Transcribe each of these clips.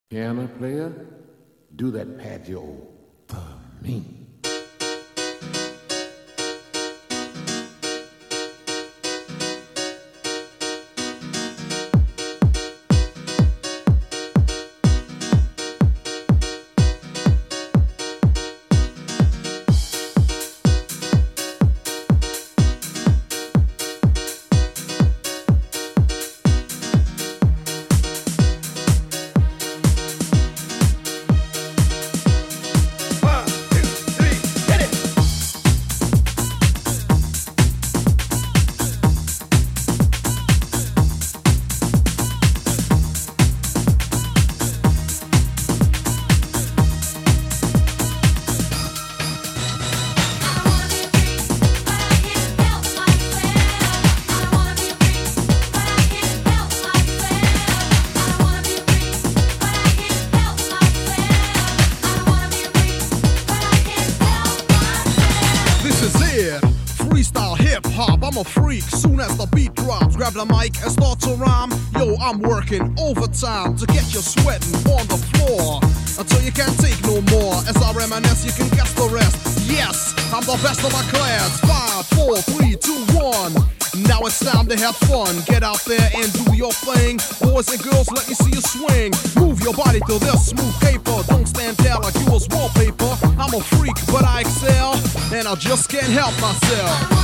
Piano player, do that Paggio for me. I'm a freak, soon as the beat drops. Grab the mic and start to rhyme. Yo, I'm working overtime to get you sweating on the floor until you can't take no more. As I reminisce, you can guess the rest. Yes, I'm the best of my class. 5, 4, 3, 2, 1. Now it's time to have fun. Get out there and do your thing. Boys and girls, let me see you swing. Move your body to this smooth paper. Don't stand there like you was wallpaper. I'm a freak, but I excel, and I just can't help myself.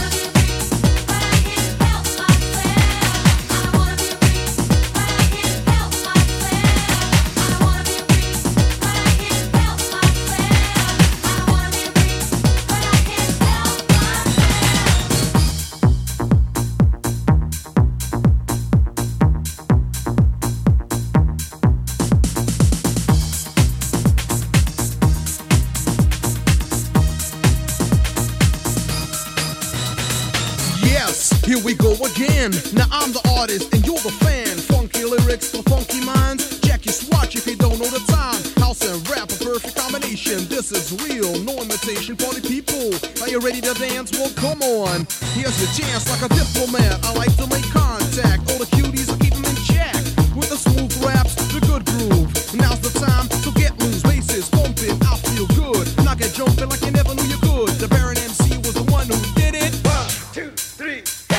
Here we go again. Now I'm the artist and you're the fan. Funky lyrics for funky minds. Check your swatch if you don't know the time. House and rap, a perfect combination. This is real, no imitation. Party people, are you ready to dance? Well, come on. Here's your chance, like a diplomat. I like to make contact. All the cuties, I keep them in check. With the smooth raps, the good groove. Now's the time to get loose. Bases pumping, I feel good. Knock it jumping like you never knew you could. The Baron MC was the one who did it. 1, 2, 3.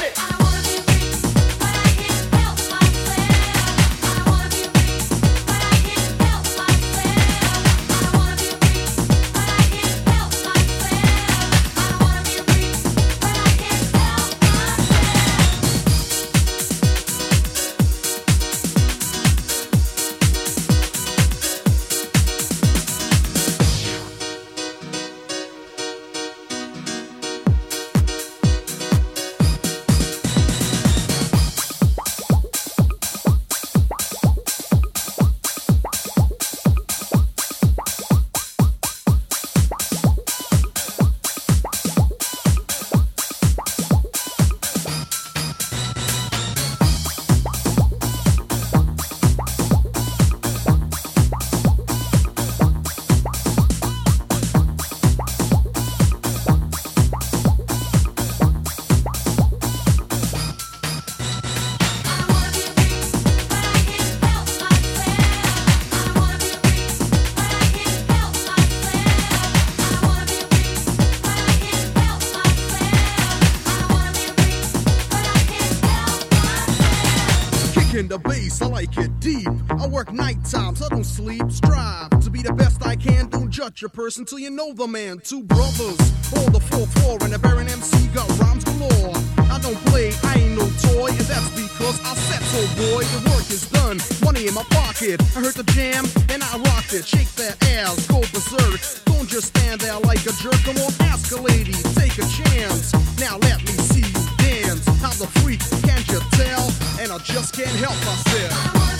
In the bass, I like it deep. I work night times, I don't sleep. Strive to be the best I can. Don't judge a person till you know the man. Two brothers on the 4th floor, and the Baron MC got rhymes galore. I don't play, I ain't no toy, and that's because I said so, boy. The work is done, money in my pocket. I heard the jam, and I rocked it. Shake that ass, go berserk. Don't just stand there like a jerk. Come on, ask a lady, take a chance. Now let me see you dance. I'm the freak, can't you tell? And I just can't help myself.